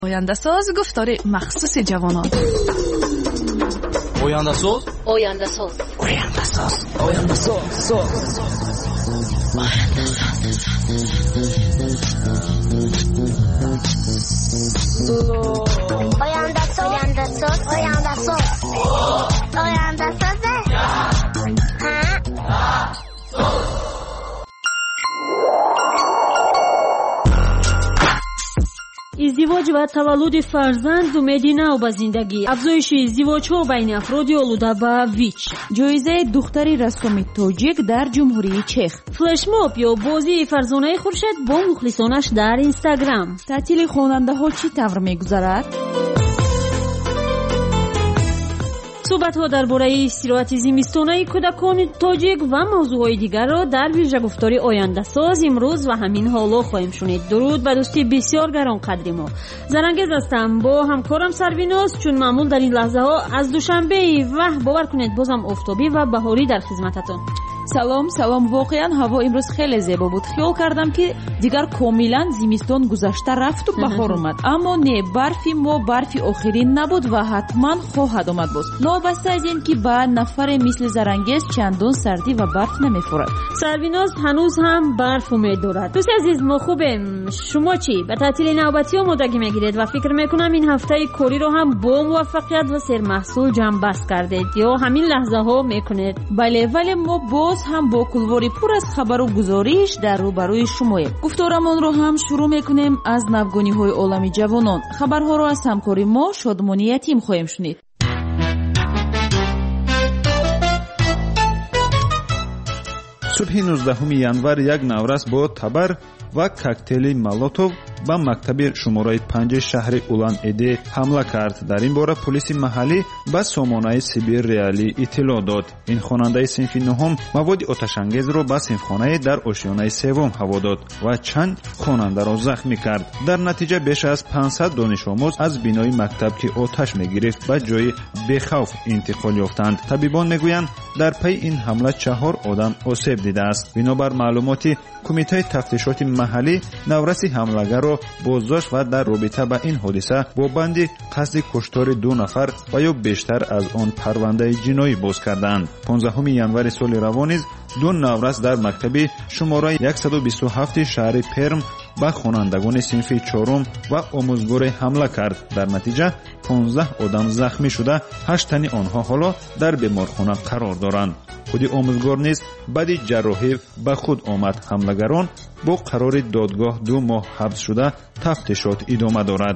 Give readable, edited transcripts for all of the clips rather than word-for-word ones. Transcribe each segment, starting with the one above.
oyandasaz گفتار مخصوص جوانان. oyandasaz ازدواج و تولد فرزند اومدی نو به زندگی. افزایش ازدواج‌ها بین افراد آلوده به ویچ. جایزه دختری رسوم تاجیک در جمهوری چخ. فلش ماب یا بازی فرزانه خورشید با مخلصانش در اینستاگرام. تعطیل خواننده‌ها چی طور می‌گذرد؟ صحبت‌ها درباره استراحت زمستانه کودکان تاجیک و موضوعات دیگر را در ویژه گفتار آینده ساز امروز و همین حالا خواهیم شنید. درود به دوستی بسیار گرانقدر ما. زرنگز هستم با همکارم سرویناز، چون معمول در این لحظه ها از دوشنبه و باور کنید بازم آفتابی و بهاری در خدمتتون. سلام. واقعا هوا امروز خیلی زیبا بود. خیال کردم که دیگر کاملا زمستان گذشته رفت و بهار اومد، اما نه، برفی آخرین نبود و حتما خواهد آمد باز. نابسته از این که به نفر مثل زرنگز چندان سردی و برف نمیخورد. سرویناز هنوز هم برف امید دارد. دوست عزیز ما خوبیم، شما چی؟ به تعطیل نوبتی آمادگی میگیرید و فکر میکنم این هفته کاری رو هم با موفقیت و سرمحصول جمع بست کردید یا همین لحظه ها میکنید؟ بله، ولی ما باز هم با کلواری پر از خبر و گزارش در روبروی شماییم. گفتارمان رو هم شروع میکنیم از نوگانی‌های عالمی جوانان. خبرها رو از همکاری ما شادمانی یتیم خواهیم شنید. صبح 19 январ یک نورس با تبر و کوکتیل مولوتوف ба мактаби шумораи 5 шаҳри Улан-Эде ҳамла кард. дар ин бора полиси маҳаллӣ ба сомонаи Сибир Реалӣ иттилоъ дод. ин хонандаи синфи нуҳум маводи оташангезро ба синфхонае дар ошиёнаи севум ҳаво дод ва чанд хонандаро захмӣ кард. дар натиҷа беш аз 500 донишомӯз аз бинои мактаб ки оташ мегирифт ба ҷои бехавф интиқол ёфтанд. табибон мегӯянд дар пайи ин ҳамла 4 одам осеб дидааст. бинобар маълумоти кумитаи тафтишоти маҳаллӣ навраси ҳамлагаро боздошт ва дар робита ба ин ҳодиса бо банди қасди куштори 2 нафар ва ё бештар аз он парвандаи ҷиноӣ боз карданд. 15 январи соли равон низ 2 наврас дар мактаби шумораи 127 шаҳри Перм ба хонандагони синфи 4 ва омӯзгоре ҳамла кард. дар натиҷа 15 одам захмӣ шуда 8 тани онҳо ҳоло дар беморхона қарор доранд. худи омӯзгор низ баъди ҷарроҳӣ ба худ омад. ҳамлагарон бо қарори додгоҳ 2 моҳ ҳабс шуда тафтишот идома дорад.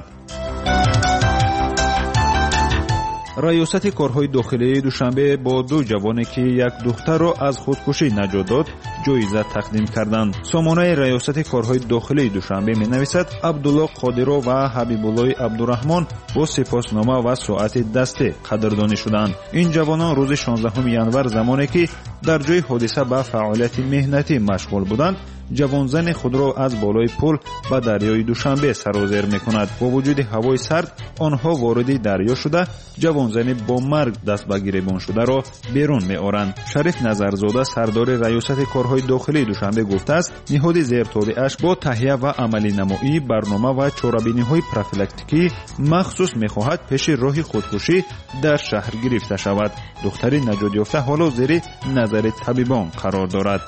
раёсати корҳои дохилии душанбе бо 2 ҷавоне ки як духтарро аз худкушӣ наҷот дод ҷоиза тақдим карданд. сомонаи раёсати корҳои дохилии душанбе менависад: абдулло қодиров ва ҳабибуллои абдураҳмон бо сипоснома ва соати дастӣ қадрдонӣ шуданд. ин ҷавонон рӯзи 16 январ замоне ки дар ҷои ҳодиса ба фаъолияти меҳнатӣ машғул буданд, ҷавонзани худро аз болои пул ба дарёи душанбе сарозер мекунад. бо вуҷуди ҳавои сард онҳо вориди дарё шуда ҷавонзани бо марг даст ба гиребон шударо берун меоранд. шариф назарзода, сардори раёсати корҳои дохилии душанбе гуфтааст, ниҳоди зертобиаш бо таҳия ва амалинамоӣ барнома ва чорабиниҳои профилактикӣ махсус мехоҳад пеши роҳи худкушӣ дар шаҳр гирифта шавад. духтари наҷотёфта ҳоло зери назари табибон қарор дорад.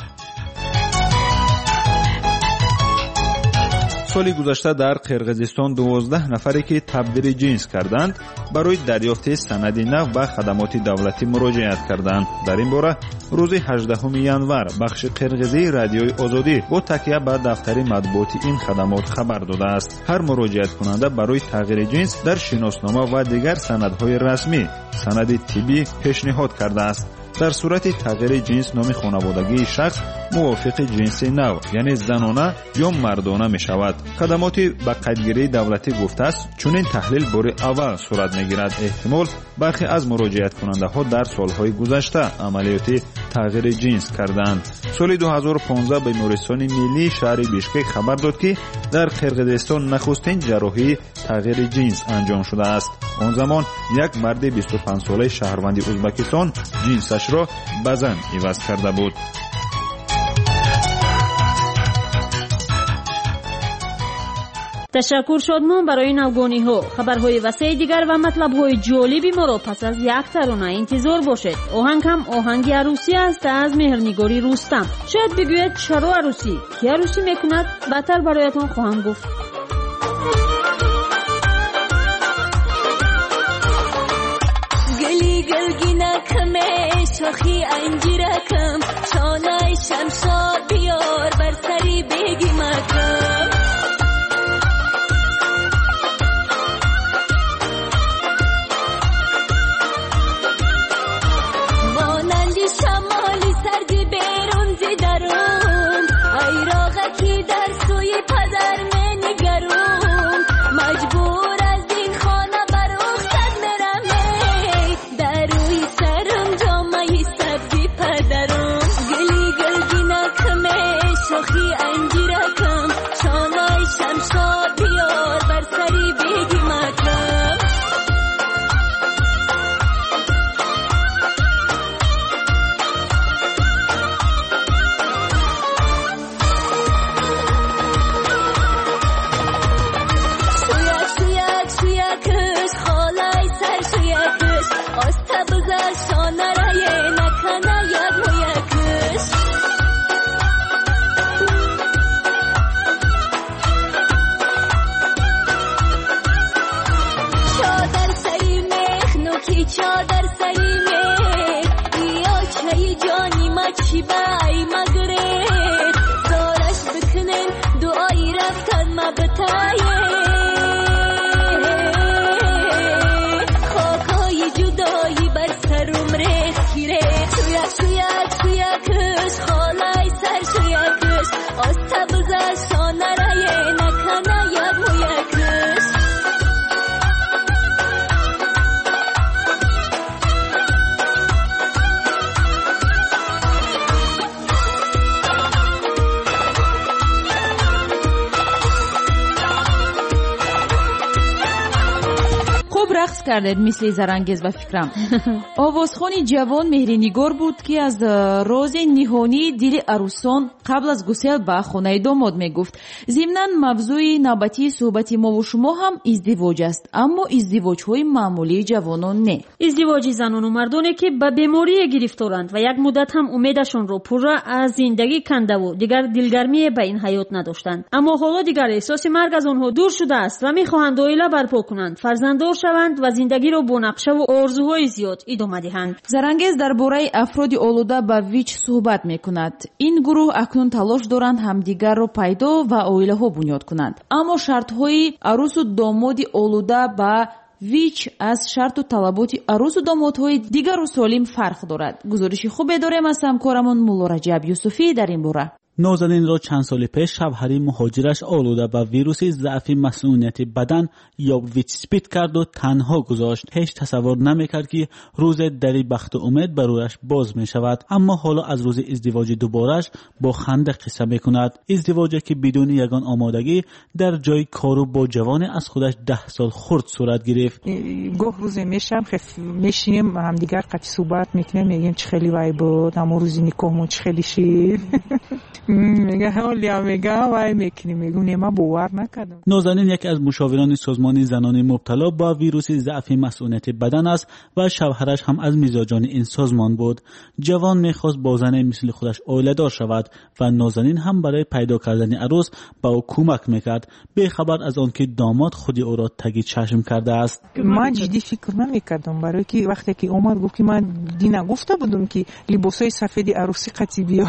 соли гузашта дар қирғизистон 12 нафаре ки табдили ҷинс карданд барои дарёфти санади нав ба хадамоти давлатӣ муроҷиат карданд. дар ин бора рӯзи 18 январ бахши қирғизии радиои озодӣ бо такя ба дафтари матбуоти ин хадамот хабар додааст. ҳар муроҷиаткунанда барои тағйири ҷинс дар шиноснома ва дигар санадҳои расмӣ санади тиббӣ пешниҳод кардааст. дар сурати тағйири ҷинс номи хонаводагии шахс мувофиқи ҷинси нав, яъне занона ё мардона мешавад. хадамоти ба қайдгирии давлатӣ гуфтааст, чунин таҳлил бори аввал сурат мегирад. эҳтимол бархе аз муроҷиаткунандаҳо дар солҳои гузашта амалиёти тағйири ҷинс карданд. соли 2015 бемористони миллии шаҳри бишкек хабар дод ки дар қирғизистон нахустин ҷарроҳии тағйири ҷинс анҷом шудааст. он замон як марди 25-солаи шаҳрванди ӯзбекистон ҷинсашро ба зан иваз карда буд. تشکر شادمان برای نوگانی ها. خبرهای وسیع دیگر و مطلبهای جالبی ما را پس از یک ترانه انتظار باشد. آهنگ هم آهنگ عروسی است از مهرنگاری رستم. شاید بگوید چرا عروسی؟ کی عروسی میکند؟ بعدتر برایتان خواهم گفت. گلی گلگینکم شاخی انجیرکم چانای شمشاد بیار بر سری بگی مکم مانندی شمالی سردی بیرون زیدرون ایراغکی در سوی پدر منگرون مجبور از این خانه بروختد مرمه در روی سرم جامعی سبزی پدرون گلی گلگینکمه شاخی انجیرکم چانای شمشاد بیار بر سری بگی مکم چادر سریمه یا چای جانی مچی بای مگره زارش بکنن دعایی رفتن مبتایه خاکای جدایی بر سرم ریخ گیره شویکش خالای سر شویکش آستا بزش تا نرایه نکنه یاد مویکش رقص کردید مثل زرنگز و فکرم. آوازخوانی جوان مهرنگار بود که از روز نهانی دل عروسان قبل از گسیل به خانه داماد میگفت. ضمناً موضوع نوبتی صحبت ما و شما هم ازدواج است، اما ازدواج های معمولی جوانان نه. ازدواج زنان و مردانی که به بیماری گرفتارند و یک مدت هم امیدشان را پورا از زندگی کنده و دیگر دلگرمی به این حیات نداشتند، اما حالا دیگر احساس مرگ از آنها دور شده است و میخواهند عائله برپا کنند، فرزنددار شوند و زندگی را با نقشه و آرزوهای زیاد ادامه دهند. زرنگز درباره افراد آلوده به ویچ صحبت میکند. این گروه اکنون تلاش دارند همدیگر را پیدا و عائله ها بنیاد کنند، اما شرط های عروس و داماد آلوده به ویچ از شرط و طلبات عروس و دامادهای دیگر و سالم فرق دارد. گزارش خوبی داریم از همکارمون مولا رجب یوسفی در این باره. نازنین را چند سال پیش شوهر مهاجرش آلوده به ویروس ضعف مسئولیت بدن یا ویچسپید کرد و تنها گذاشت. هیچ تصور نمیکرد که روز دری بخت و امید برایش باز می شود، اما حالا از روز ازدواج دوبارش با خنده قصه می کند. ازدواجی که بدون یگان آمادگی در جای کارو با جوان از خودش 10 سال خرد صورت گرفت. گاه روز میشیم هم دیگر قطع صحبت میکنیم، میگیم چه خیلی وای بود، اما روزی نکاحمون چه خیلی شیر میگه حالا میگه وای میکنیم، میگم ما باور نکردم. نازنین یکی از مشاوران سازمان زنان مبتلا با ویروس ضعف مسئولیت بدن است و شوهرش هم از مزاجان این سازمان بود. جوان میخواست با زن مثل خودش عائله دار شود و نازنین هم برای پیدا کردن عروس با او کمک میکرد، به خبر از آن که داماد خودی او را تگی چشم کرده است. من جدی فکر نمیکردم، برای که وقتی که اومد گفت که من دینا گفته بودم که لباسای سفید عروسی قطعی بیا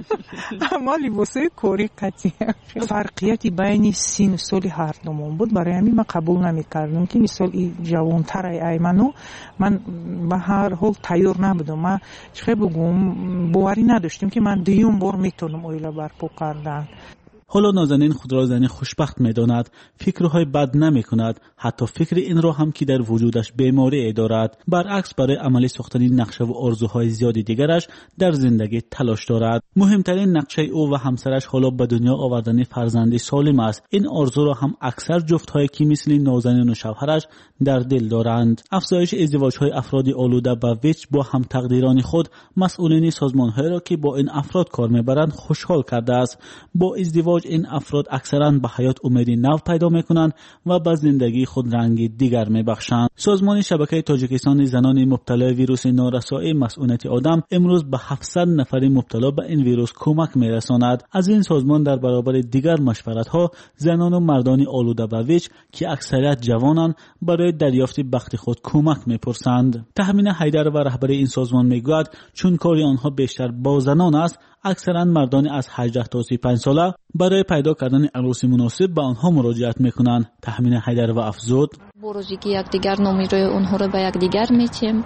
اما لباسای کوری قطعی. فرقیتی بین سن و سال هر دومون بود، برای همین من قبول نمیکردم که مثال این جوانتر ایمنو من به هر حال تیار نبودم. من چه بگم باوری نداشتم که من دیوم بار میتونم اویلا برپا کردن. حالا نازنین خود را زنی خوشبخت می‌داند، فکرهای بد نمی‌کند، حتی فکر این را هم که در وجودش بیماری دارد. برعکس برای عملی ساختن نقشه و آرزوهای زیادی دیگرش در زندگی تلاش دارد. مهمترین نقشه او و همسرش حالا به دنیا آوردن فرزندی سالم است. این آرزو را هم اکثر جفت‌هایی که مثل نازنین و شوهرش در دل دارند. افزایش ازدواج‌های افراد آلوده با ویچ با هم تقدیران خود مسئولین سازمان‌هایی را که با این افراد کار می‌برند خوشحال کرده است. با ازدواج ازدواج این افراد اکثرا به حیات امید نو پیدا میکنند و به زندگی خود رنگ دیگر میبخشند. سازمان شبکه تاجیکستان زنان مبتلا ویروس نارسایی مسئولیت آدم امروز به 700 نفر مبتلا به این ویروس کمک میرساند. از این سازمان در برابر دیگر مشورت ها زنان و مردان آلوده به ویچ که اکثریت جوانند برای دریافت بخت خود کمک میپرسند. تهمین حیدر و رهبر این سازمان میگوید چون کاری آنها بیشتر با زنان است، اکثرا مردان از 18 تا 35 ساله برای پیدا کردن عروس مناسب به آنها مراجعت میکنند. تهمین حیدر و افزود با روزی که یکدیگر نمیره اونها رو به یکدیگر میتیم،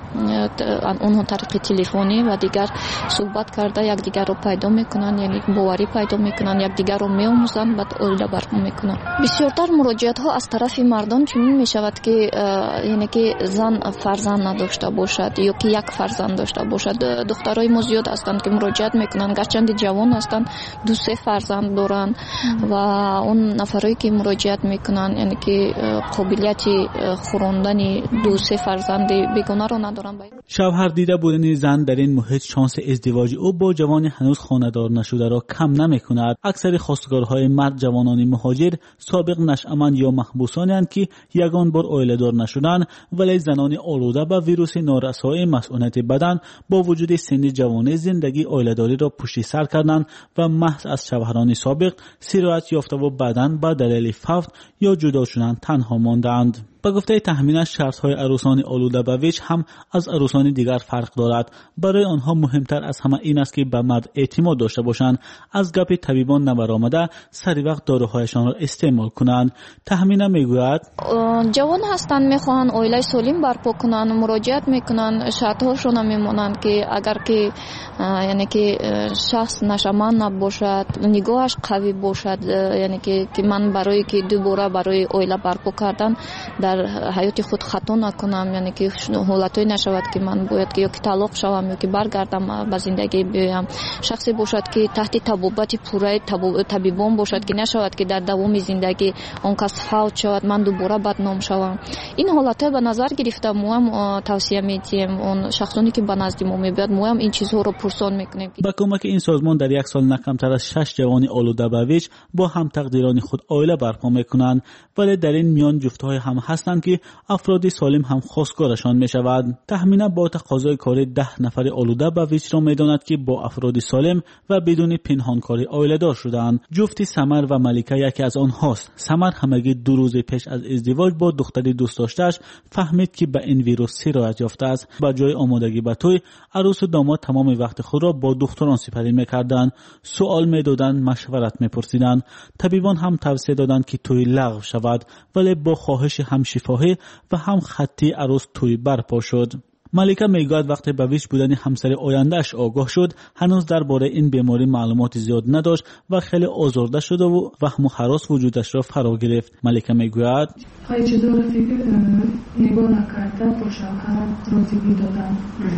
اونها طریق تلفنی و دیگر صحبت کرده یکدیگر رو پیدا میکنن، یعنی باوری پیدا میکنن، یکدیگر رو میآموزن، بعد اولیده برپا میکنن. بسیارتر مراجعت ها از طرف مردان چنین میشود که یعنی که زن فرزند نداشته باشد یا که یک فرزند داشته باشد. دخترای ما زیاد هستند که مراجعت میکنن، گرچند جوان هستند، 2-3 فرزند دارن و اون نفرایی که مراجعت میکنن یعنی که قابلیت خوراندن 2-3 فرزند بیگانه رو ندارن. شوهر دیده بودن زن در این محیط شانس ازدواج او با جوان هنوز خانه‌دار نشده را کم نمی‌کند. اکثر خواستگارهای مرد جوانان مهاجر سابق نشأمند یا محبوسانی اند که یگان بار عائله‌دار نشدند، ولی زنان آلوده به ویروس نارسایی مسئولیت بدن با وجود سن جوانی زندگی عائله‌داری را پشت سر کردند و محض از شوهران سابق سیرایت یافته و بعداً به دلیل فوت یا جدا شدن تنها ماندند. با گفته تهمینش شرط‌های عروسان آلوده به ویچ هم از عروسان دیگر فرق دارد. برای آنها مهمتر از همه این است که به مرد اعتماد داشته باشند، از گپ طبیبان نبرآمده سری وقت داروهایشان را استعمال کنند. تهمینه میگوید جوان هستند میخواهند عائله سالم برپا کنند، مراجعت میکنند، شرط‌هاشون میمونند که اگر که یعنی که شخص نشأمند نباشد، نگاهش قوی باشد، یعنی که من برای که دوباره برای عائله برپا کردن در حیات خود خطا نکنم، یعنی که حالتایی نشود که من باید که یا که طلاق شوم یا که برگردم به زندگی بیایم. شخصی باشد که تحت طبابت پوره طبیبان باشد که نشود که در دوام زندگی اون کس فوت شود من دوباره بدنام شوم. این حالتها به نظر گرفته ما هم توصیه می‌کنیم اون شخصانی که به نزد ما میاد ما هم این چیزها رو پرسان میکنیم. با کمک این سازمان در یک سال نکمتر از 6 جوان آلوده به ویچ با هم تقدیران خود عائله برپا میکنند، ولی در این میان جفت‌های هم هستند که افراد سالم هم خواستگارشان می شود. تهمینه با تقاضای کار 10 نفر آلوده به ویچ را می داند که با افراد سالم و بدون پنهانکاری عائله دار شدند. جفت سمر و ملیکه یکی از آنهاست. سمر همگی 2 روز پیش از ازدواج با دختری دوست داشته‌اش فهمید که به این ویروس سرایت یافته است. با جای آمادگی به توی، عروس و داماد تمام وقت خود را با دختران سپری می‌کردند، سوال می‌دادند، مشورت می‌پرسیدند. طبیبان هم توصیه دادند که توی لغو شود، ولی با خواهش هم شفاهی و هم خطی عروس توی برپا شد. ملیکه میگوید وقتی به ویچ بودن همسر آینده‌اش آگاه شد، هنوز درباره این بیماری معلومات زیاد نداشت و خیلی آزرده شده و وهم و هراس وجودش را فرا گرفت. ملیکه میگوید خیلی دور فکر نگاه نکرده با شوهر راضی دادم.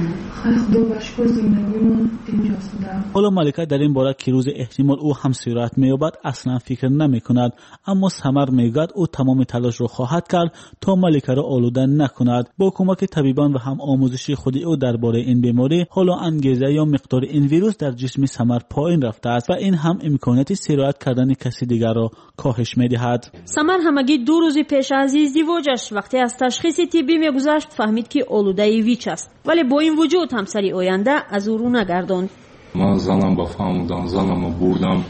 خیلی خدا بشکر زندگیمون اینجاست بودم. حالا ملیکه در این باره که روز احتمال او هم سرایت می‌یابد اصلا فکر نمی‌کند، اما سمر میگوید او تمام تلاش را خواهد کرد تا ملیکه را آلوده نکند. با کمک طبیبان و هم آموزشی خودی او درباره این بیماری، حالا انگیزه یا مقدار این ویروس در جسم سمر پایین رفته است و این هم امکانات سرایت کردن کسی دیگر را کاهش می‌دهد. سمر همگی 2 روز پیش از ازدواجش وقتی از تشخیص طبی میگذشت فهمید که آلوده ویچ است، ولی با این وجود همسری آینده از او رو نگرداند. من زنم با فهمودم، زنم بردم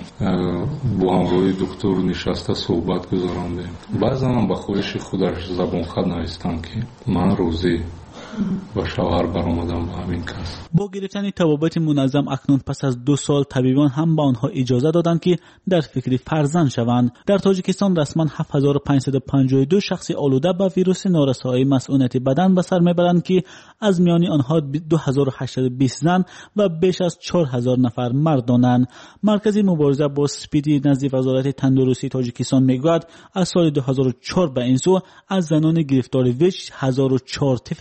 با همراهی دکتر نشسته صحبت گذراندیم. بعضا با خواهش خودش زبان خود نایستم که من روزی با شوهر برآمدم با همین کس. با گرفتن طبابت منظم اکنون پس از 2 سال طبیبان هم به آنها اجازه دادند که در فکر فرزند شوند. در تاجیکستان رسما 7552 شخص آلوده به ویروس نارسایی مسئولیت بدن به سر میبرند که از میان آنها 2820 زن و بیش از 4000 نفر مردانند. مرکز مبارزه با اسپیدی نزد وزارت تندرستی تاجیکستان میگوید از سال 2004 به این سو از زنان گرفتار ویچ 1004 طفل به دنیا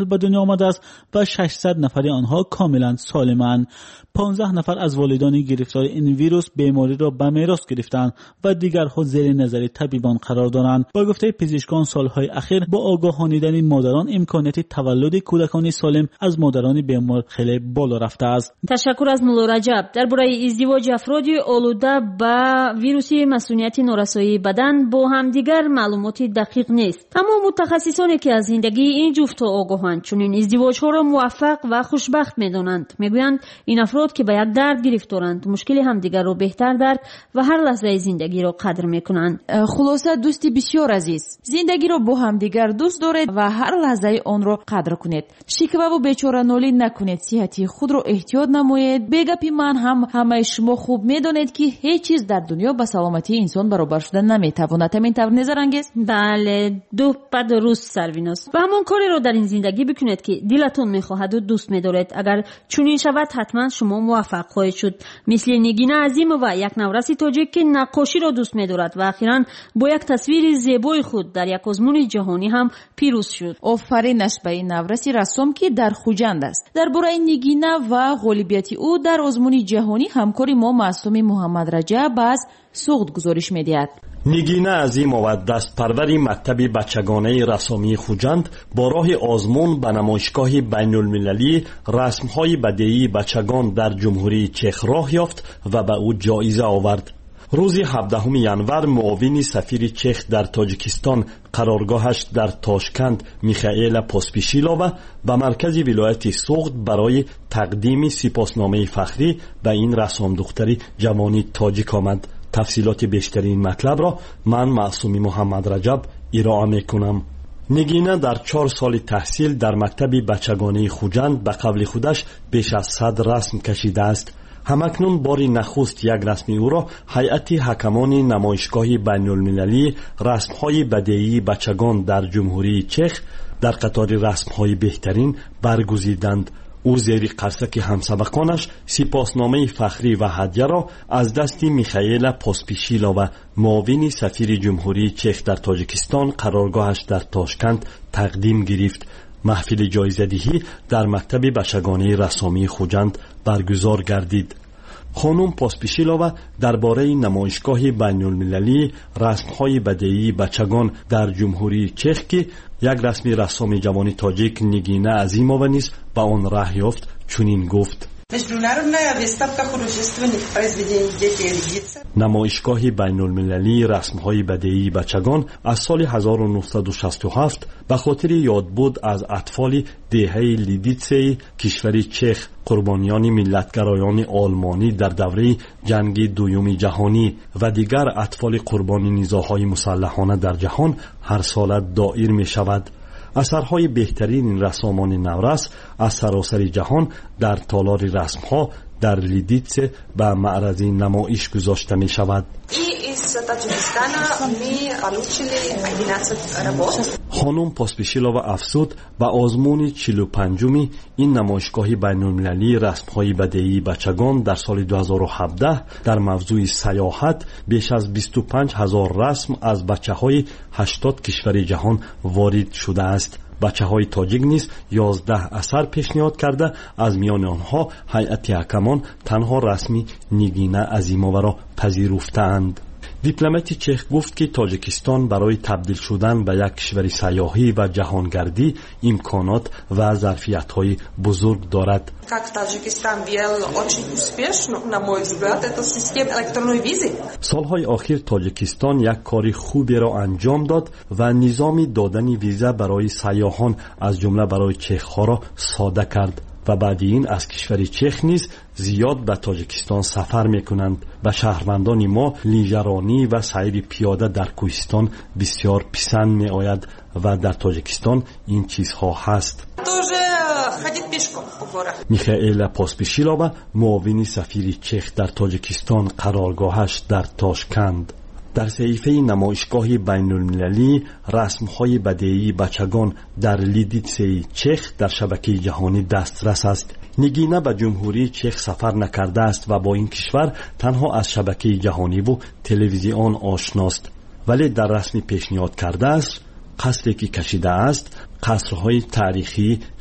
آمده است و 600 نفر آنها کاملا سالمند. 15 نفر از والدان گرفتار این ویروس بیماری را به میراث گرفتند و دیگرها زیر نظر طبیبان قرار دارند. با گفته پزشکان سالهای اخیر با آگاهانیدن مادران امکانیت تولد کودکان سالم از مادران بیمار خیلی بالا رفته است. تشکر از مولا رجب. درباره ازدواج افراد آلوده به ویروس مسئولیت نارسایی بدن با همدیگر معلومات دقیق نیست، اما متخصصانی که از زندگی این جفت آگاهند چنین ازدواج‌ها را موفق و خوشبخت می‌دانند. میگویند این افراد که به یک درد گرفتارند مشکل همدیگر را بهتر درک و هر لحظه زندگی را قدر می‌کنند. خلاصه دوستی بسیار عزیز، زندگی را با همدیگر دوست دارید و هر لحظه آن را قدر کنید. شکوه و بیچاره‌نالی نکنید، صحتی خود را احتیاط نمایید. بگپی من همه شما خوب می‌دانید که هیچ چیز در دنیا با سلامتی انسان برابر شدن نمی‌تواند. همین طور نظرانگیز؟ بله، دو پا درست سرویناس. و همون کاری رو در این زندگی بکنید که دلتون می‌خواهد و دوست می‌دارید. اگر چنین شود حتما شما موفق خواهید شد. مثل نگینه عظیم و یک نورس تاجیک که نقاشی را دوست می‌دارد و اخیراً با یک تصویر زیبای خود در یک آزمون جهانی هم پیروز شد. آفرینش به این نورس رسام که در خوجند است. درباره نگینه و غالبیت او در آزمون جهانی همکاری ما معصوم محمد رجب از سوخت گزارش می‌دهد. نگینه عظیم و دستپروری مکتب بچگانه رسامی خوجند با راه آزمون به نمایشگاه بین المللی رسم‌های بدیعی بچگان در جمهوری چخ راه یافت و به او جایزه آورد. روز 17 ینور معاون سفیر چخ در تاجیکستان قرارگاهش در تاشکند میخائیل پوسپیشیلووا به مرکز ولایت سوخت برای تقدیم سپاسنامه فخری به این رسام دختری جوانی تاجیک آمد. تفصیلات بیشتری این مطلب را من معصوم محمد رجب ارائه میکنم. نگینه در 4 سال تحصیل در مکتب بچگانه خوجند به قول خودش بیش از 100 رسم کشیده است. همکنون باری نخست یک رسمی او را هیئت حکمان نمایشگاه بین المللی رسم‌های بدیعی بچگان در جمهوری چخ در قطار رسم‌های بهترین برگزیدند. او زیر قرصک همسبقانش سپاسنامه فخری و هدیه را از دست میخائیل پوسپیشیلووا معاون سفیر جمهوری چخ در تاجیکستان قرارگاهش در تاشکند تقدیم گرفت. محفل جایزه‌دهی در مکتب بچگانه رسامی خوجند برگزار گردید. خانم پوسپیشیلووا درباره نمایشگاه بین المللی رسم‌های بدیعی بچگان در جمهوری چخ که یک رسمی رسام جوانی تاجیک نگینه عظیمووا نیز به آن راه یافت چنین گفت: نمایشگاه بین المللی رسم‌های بدیعی بچگان از سال 1967 به خاطر یادبود از اطفال دهه لیدیتسی کشور چخ قربانیان ملتگرایان آلمانی در دوره جنگ دوم جهانی و دیگر اطفال قربانی نیزاهای مسلحانه در جهان هر سال دایر می شود. اثرهای بهترین این رسامان نورس از سراسر جهان در تالار رسم‌ها در لیدیتس به معرض نمایش گذاشته می شود. خانم پوسپیشیلووا افزود به آزمون 45 این نمایشگاه بین المللی رسم‌های بدیعی بچگان در سال 2017 در موضوع سیاحت بیش از 25,000 رسم از بچه‌های 80 کشور جهان وارد شده است. بچه‌های تاجیک نیز 11 اثر پیشنهاد کرده، از میان آنها هیئت حکمان تنها رسمی نگینه عظیمووا را پذیرفتند. دیپلمات چخ گفت که تاجیکستان برای تبدیل شدن به یک کشور سیاحی و جهانگردی امکانات و ظرفیت‌های بزرگ دارد. سالهای اخیر تاجیکستان یک کار خوبی را انجام داد و نظام دادن ویزا برای سیاحان از جمله برای چخ‌ها را ساده کرد و بعد این از کشور چخ نیز زیاد به تاجیکستان سفر میکنند. به شهروندان ما لیژرانی و سیر پیاده در کوهستان بسیار پسند می آید و در تاجیکستان این چیزها هست. میخائیل پوسپیشیلووا معاون سفیر چخ در تاجیکستان قرارگاهش در تاشکند. در صحیفه نمایشگاه بین المللی رسم‌های بدیعی بچگان در لیدیتسی چخ در شبکه جهانی دسترس است. نگینه به جمهوری چخ سفر نکرده است و با این کشور تنها از شبکه جهانی و تلویزیون آشناست، ولی در رسمی پیشنهاد کرده است قصری که کشیده است قصرهای تاریخی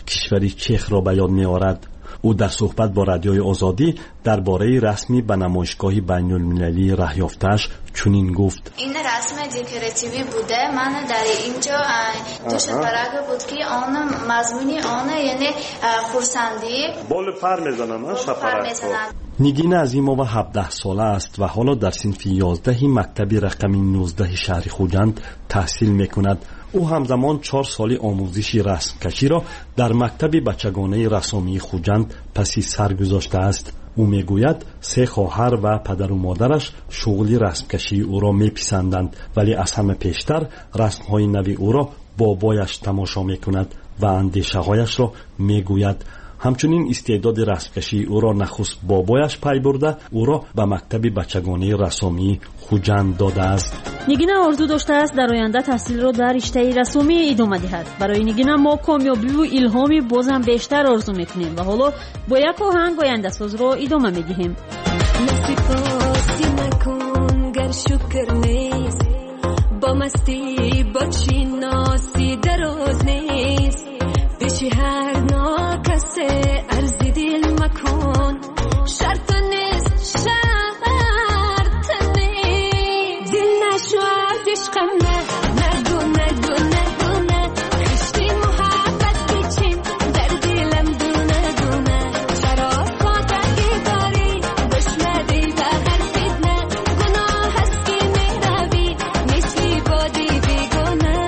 کشور چخ را به یاد می‌آورد. او در صحبت با رادیوی آزادی درباره رسمی به نمایشگاه بین‌المللی راه یافته‌اش چنین گفت: این رسم دکوراتیوی بوده. من در اینجا دوش برای بود که آن مضمونی آن یعنی خورسندی بال پر میزنن شفرک. نگین عظیمова 17 ساله است و حالا در صنف 11 مکتب رقم 19 شهر خوجند تحصیل میکند. او همزمان 4 سال آموزش رسمکشی را در مکتب بچگانه رسامی خوجند پسی سر گذاشته است. او میگوید 3 خواهر و پدر و مادرش شغل رسمکشی او را میپسندند، ولی از همه پیشتر رسمهای نوی او را بابایش تماشا میکند و اندیشه هایش را میگوید. همچنین استعداد رسمکشی او را نخست بابایش پی برده او را به مکتب بچگانه رسامی خوجند داده است. نگینا آرزو داشته است در آینده تحصیل را در رشته رسامی ادامه دهد. برای نگینا ما کامیابی و الهامی بازم بیشتر آرزو میکنیم و حالا با یک آهنگ آینده ساز را ادامه میدهیم. نصیباتی نکن گر شکر نیست، با مستی با چی ناسی دراز نیست، پیش هر ناکسه ارزی دل مکن، شرط نیست شرط نیست، دل نشود عشقم نگو نگو نگو نه، خشتی محبت بیچین در دلم دونه دونه، چرا خاطگی داری دشمدی و هر فتنه، گناه هست که میروی مثلی بادی بیگونه.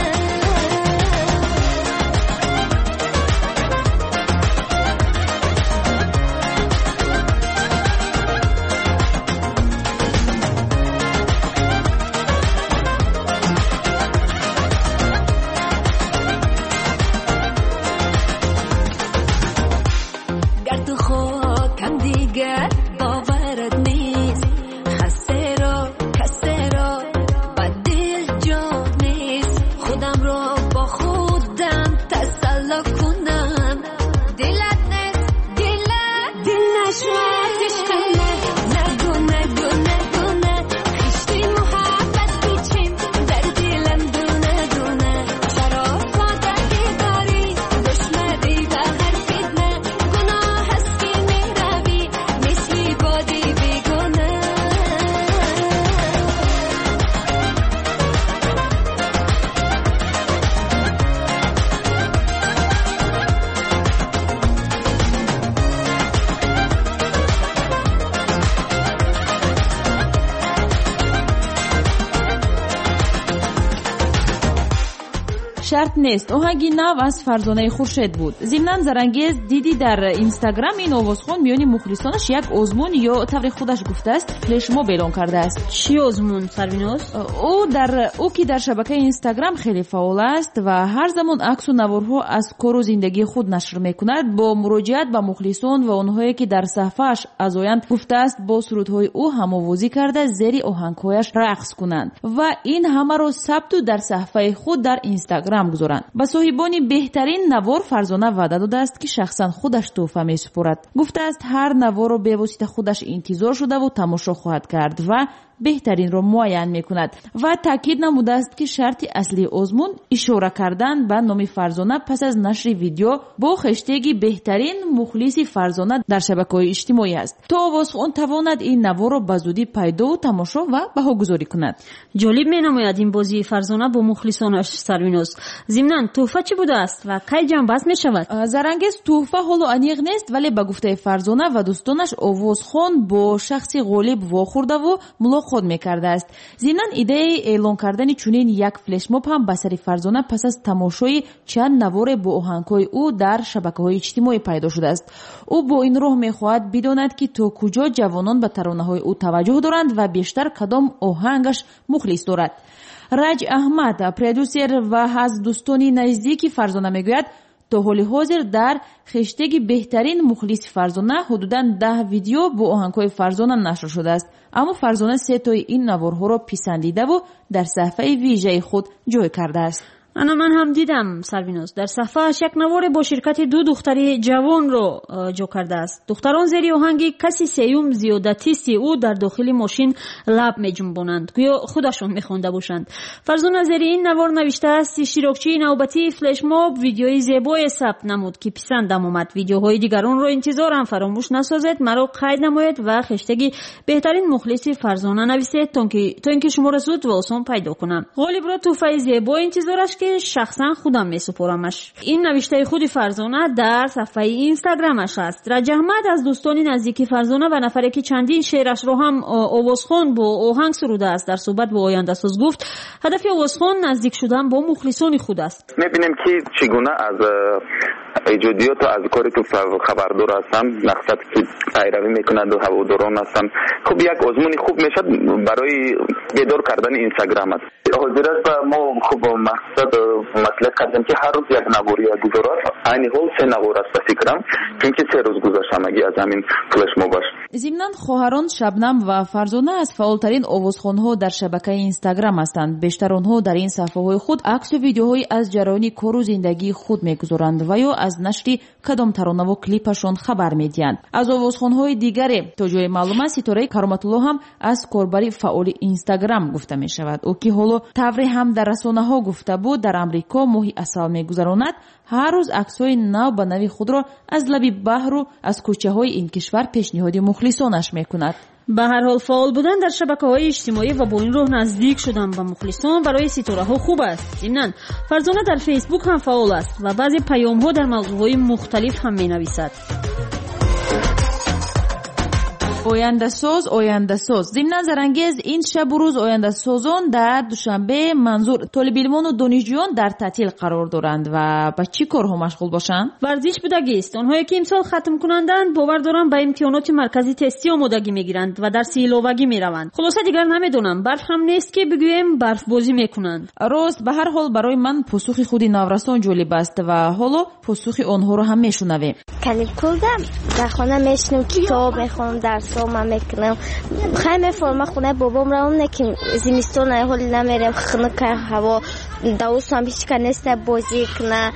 شرط نیست آهنگی نو از فرزانه خورشید بود. ضمناً زرانگیز دیدی در اینستاگرام این آوازخوان میانی مخلصانش یک آزمون یا طور خودش گفته است فلش موب اعلان کرده است. چی آزمون سرویناس؟ او که در شبکه اینستاگرام خیلی فعال است و هر زمان عکس و نوارها از کار و زندگی خود نشر میکند، با مراجعت به مخلصان و اونهایی که در صفحه‌اش ازایند گفته است با سرودهای او هم‌آوازی کرده زیر آهنگ‌هایش رقص کنند و این همه را ثبت در صفحه خود در اینستاگرام گذارند. به صاحبان بهترین نوار فرزانه وعده داده است که شخصا خودش تحفه میسپارد. گفته است هر نوار را به واسطه خودش انتظار شده و تماشا خواهد کرد و بهترین را معین میکند و تاکید نموده است که شرط اصلی آزمون اشاره کردن به نام فرزانه پس از نشر ویدیو با هشتگ بهترین مخلص فرزانه در شبکه‌های اجتماعی است تا آوازخوان تواند این نوار را به زودی پیدا و تماشا و بهاگذاری کند. جالب مینماید این بازی فرزانه با مخلصانش سرویناس. ضمناً تحفه چی بوده است و کی جنبست می شود؟ زرانگیز تحفه حالا انیق نیست، ولی به گفته فرزانه و دوستانش آوازخوان با شخصی غالب واخورده و خود میکرده است. ضمناً ایده اعلان کردن چنین یک فلش موب هم به سر فرزانه پس از تماشای چند نوار با آهنگ‌های او در شبکه‌های اجتماعی پیدا شده است. او با این راه می‌خواهد بداند که تا کجا جوانان به ترانه‌های او توجه دارند و بیشتر کدام آهنگش مخلص دارد. رج احمد پرودوسر و از دوستانی نزدیکی فرزانه میگوید تا حال حاضر در هشتگ بهترین مخلص فرزانه حدوداً 10 ویدیو با آهنگ‌های فرزانه نشر شده است، اما فرزانه 3 تای این نوارها را پسندیده و در صفحه ویژه خود جای کرده است. انا من هم دیدم سرویناز در صفحه‌اش یک نوار با شرکت دو دختری جوان رو جو کرده است. دختران زیر آهنگ کسی سیوم زیادتیستی او در داخل ماشین لب می‌جنبونند گویا خودشون می‌خونده باشند. فرزانه زیر این نوار نوشته است اشتراکچی نوبتی فلش ماب ویدیوی زیبای ثبت نمود که پسندم اومد. ویدیوهای دیگران رو انتظارم فراموش نسازید، مرا قید نمایید و هشتگ بهترین مخلص فرزانه نویسید تا اینکه شما را زود و آسان پیدا کنم. غالب را توفای زیبای انتظارش که شخصا خودم میسپارمش. این نوشته خود فرزانه در صفحه اینستاگرامش است. رج احمد از دوستان نزدیکی فرزانه و نفری که چندین شعرش رو هم آوازخوان با آهنگ سروده است در صحبت با آینده ساز گفت هدف آوازخوان نزدیک شدن با مخلصان خود است. میبینیم که چگونه از ایجادیات و از کاری که خبردار هستم مقصد که پیروی میکنند و هواداران هستن خب یک آزمون خوب میشد برای بیدار کردن اینستاگرام است. حاضر است ما خوب مقصد مطلب کردیم که هر روز یک نواری گذارد عین حال 3 نوار است فکرم چون که 3 روز گذشتم اگه از همین فلش مو باشه. ضمناً خواهران شبنم و فرزانه از فعالترین آوازخوان‌ها در شبکه اینستاگرام هستند. بیشتر آنها در این صفحه‌های خود عکس و ویدیوهای از جریان کار و زندگی خود می‌گذارند و یا از نشر کدام ترانه و کلیپشون خبر می‌دهند. از آوازخوان‌های دیگر تا جای معلومه ستاره کرامت‌الله هم از کاربری فعال اینستاگرام گفته می‌شود. او که حالا طوری هم در رسانه‌ها گفته بود در امریکا ماهی عسل می‌گذراند. هر روز عکس‌های نو به نوی خود را از لب بحر و از کوچه‌های این کشور پیشنهاد مخلصانش می‌کند. به هر حال فعال بودن در شبکه‌های اجتماعی و با این راه نزدیک شدن به مخلصان برای ستاره‌ها خوب است. ضمناً فرزانه در فیسبوک هم فعال است و بعضی پیام‌ها در موضوعهای مختلف هم می‌نویسد. آینده ساز ضمن زرانگیز این شب و روز آینده سازان در دوشنبه منظور طالب علمان و دانشجویان در تعطیل قرار دارند و با چی کارها مشغول باشند؟ ورزش بودگی است. آنهایی که امسال ختم کنندند باور دارم به امتحانات مرکزی تستی آمادگی میگیرند و در سیلوگی میروند. خلاصه دیگر نمیدونم برف هم نیست که بگویم برف بازی میکنند. راست به هر حال برای من پاسخ خود نورستان جالب است و حالا پاسخ آنها رو هم میشنویم. کلیکودم در خانه میشنم کتاب میخونم درس ما میکنم خیلی فرما خونه بابام را اون که زمستون حال نمیرم خنک هوا دوستم هیچ کنست بازی کنه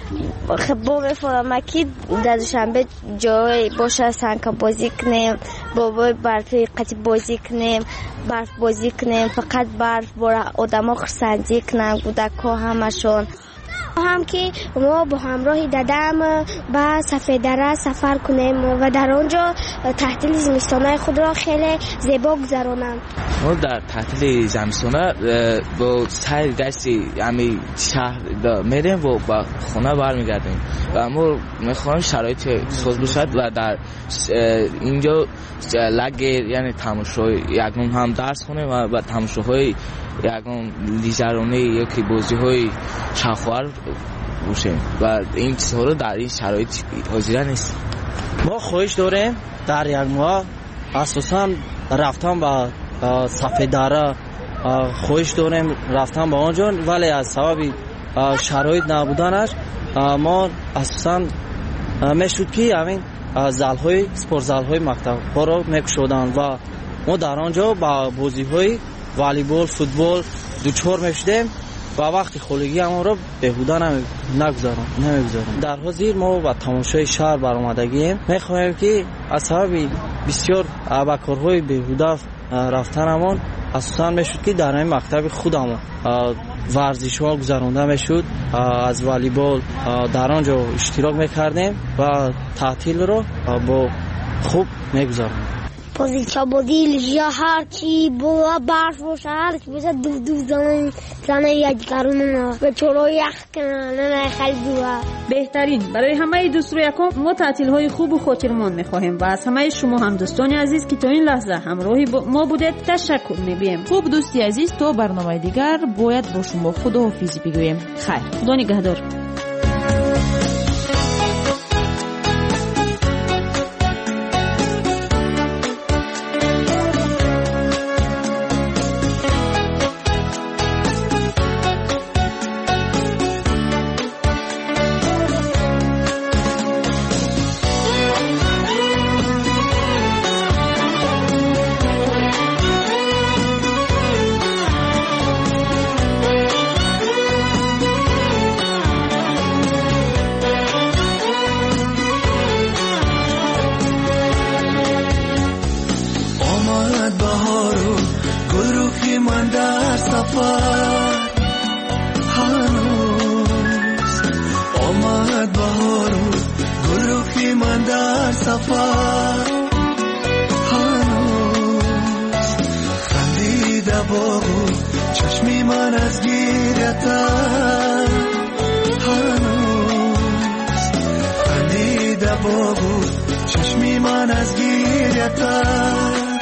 خب بابا فرما که در دوشنبه جای باشه سنگ بازی کنیم بابا برفی قطع بازی کنیم برف بازی کنیم فقط برف برای آدم ها خرسندی کنن کودک‌ها همشون هم که ما با همراه دادم به سفیدره سفر کنیم و در آنجا تعطیل زمستانه خود را خیلی زیبا گذرانم. ما در تعطیل زمستانه با سیر گشتی همین شهر میریم و با خانه برمیگردیم و ما میخوایم شرایط ساز باشد و در اینجا لگیر یعنی تماشای یکم هم درس کنیم و تماشاهای یکم لیزرانه یا که بازی های شخوار باشیم و این چیزها رو در این شرایط حاضر نیست. ما خواهش داریم در یک ماه اساساً رفتن به سفیدره خواهش داریم رفتن به آنجا ولی از سبب شرایط نبودنش ما اساساً میشد که همین زال‌های سپورت زال‌های مکتب ها رو میکشودن و ما در آنجا با بازی‌های والیبال فوتبال دوچار میشدیم و وقتی خولگی ما رو بهوده نمیگذارم. در حاضر ما با تماشای شهر برآمدگیم میخواهیم که از سبب بسیار با کارهای بهوده رفتنمون اساساً میشد که در این مکتب خودمون ورزش ها گذرانده میشد از والیبال در آنجا اشتراک میکردیم و تعطیل رو با خوب میگذاریم. پوزیچا بودی لجیا هرچی بولا برف باشه هرچی باشه دو زنه یادگارونه به چورو یخ کنه خیلی دوه بهترین برای همه دوست رو یکم ما تعطیل های خوب و خاطرمان میخواهیم و از همه شما هم دوستان عزیز که تا این لحظه همراهی ما بودید تشکر میگویم. خوب دوستی عزیز تا برنامه دیگر باید با شما خداحافظی بگویم. خیر خدا نگهدار. سفر هنوز خندیده باغو چشمی من از گیرتر هنوز خندیده باغو چشمی من از گیرتر